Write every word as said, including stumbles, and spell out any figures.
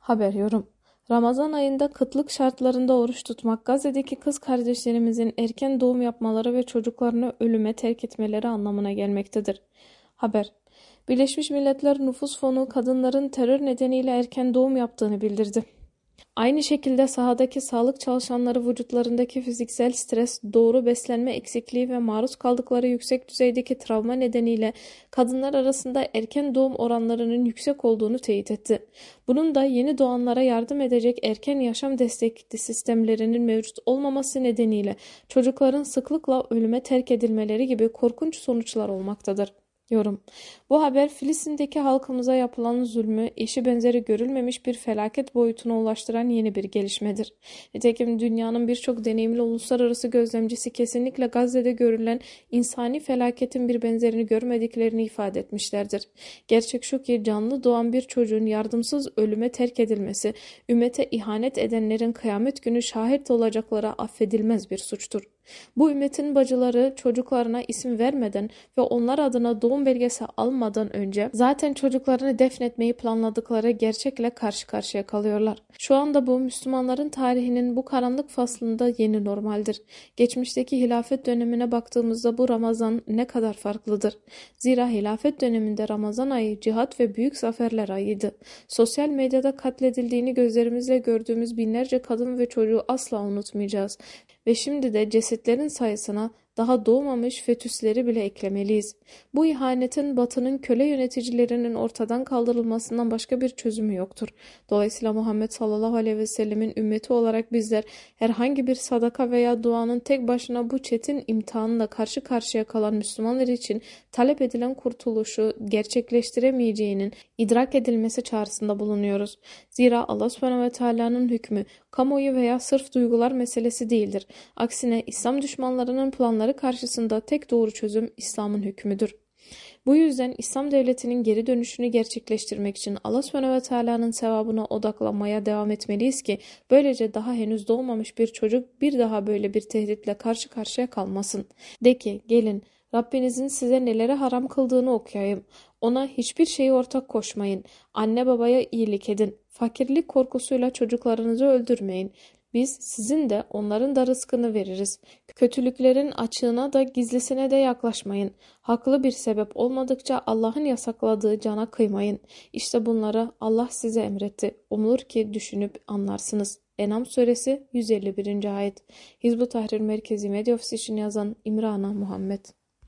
Haber yorum. Ramazan ayında kıtlık şartlarında oruç tutmak, Gazze'deki kız kardeşlerimizin erken doğum yapmaları ve çocuklarını ölüme terk etmeleri anlamına gelmektedir. Haber. Birleşmiş Milletler Nüfus Fonu kadınların terör nedeniyle erken doğum yaptığını bildirdi. Aynı şekilde sahadaki sağlık çalışanları vücutlarındaki fiziksel stres, doğru beslenme eksikliği ve maruz kaldıkları yüksek düzeydeki travma nedeniyle kadınlar arasında erken doğum oranlarının yüksek olduğunu teyit etti. Bunun da yeni doğanlara yardım edecek erken yaşam destekli sistemlerinin mevcut olmaması nedeniyle çocukların sıklıkla ölüme terk edilmeleri gibi korkunç sonuçlar olmaktadır. Yorum. Bu haber Filistin'deki halkımıza yapılan zulmü eşi benzeri görülmemiş bir felaket boyutuna ulaştıran yeni bir gelişmedir. Nitekim dünyanın birçok deneyimli uluslararası gözlemcisi kesinlikle Gazze'de görülen insani felaketin bir benzerini görmediklerini ifade etmişlerdir. Gerçek şu ki canlı doğan bir çocuğun yardımsız ölüme terk edilmesi, ümmete ihanet edenlerin kıyamet günü şahit olacaklara affedilmez bir suçtur. Bu ümmetin bacıları çocuklarına isim vermeden ve onlar adına doğum belgesi almadan önce zaten çocuklarını defnetmeyi planladıkları gerçekle karşı karşıya kalıyorlar. Şu anda bu Müslümanların tarihinin bu karanlık faslında yeni normaldir. Geçmişteki hilafet dönemine baktığımızda bu Ramazan ne kadar farklıdır. Zira hilafet döneminde Ramazan ayı cihat ve büyük zaferler ayıydı. Sosyal medyada katledildiğini gözlerimizle gördüğümüz binlerce kadın ve çocuğu asla unutmayacağız. Ve şimdi de cesetlerin sayısına daha doğmamış fetüsleri bile eklemeliyiz. Bu ihanetin Batı'nın köle yöneticilerinin ortadan kaldırılmasından başka bir çözümü yoktur. Dolayısıyla Muhammed sallallahu aleyhi ve sellemin ümmeti olarak bizler herhangi bir sadaka veya duanın tek başına bu çetin imtihanla karşı karşıya kalan Müslümanlar için talep edilen kurtuluşu gerçekleştiremeyeceğinin idrak edilmesi çağrısında bulunuyoruz. Zira Allah subhanahu ve teala'nın hükmü kamuoyu veya sırf duygular meselesi değildir. Aksine İslam düşmanlarının planları karşısında tek doğru çözüm İslam'ın hükmüdür. Bu yüzden İslam devletinin geri dönüşünü gerçekleştirmek için Allah subhanahu ve teala'nın sevabına odaklanmaya devam etmeliyiz ki böylece daha henüz doğmamış bir çocuk bir daha böyle bir tehditle karşı karşıya kalmasın. De ki gelin Rabbinizin size neleri haram kıldığını okuyayım. Ona hiçbir şeyi ortak koşmayın. Anne babaya iyilik edin. Fakirlik korkusuyla çocuklarınızı öldürmeyin. Biz sizin de onların da rızkını veririz. Kötülüklerin açığına da gizlisine de yaklaşmayın. Haklı bir sebep olmadıkça Allah'ın yasakladığı cana kıymayın. İşte bunları Allah size emretti. Umulur ki düşünüp anlarsınız. En'am suresi yüz elli birinci ayet. Hizb-ut Tahrir Merkezi Medya Ofisi için yazan İmrana Muhammed.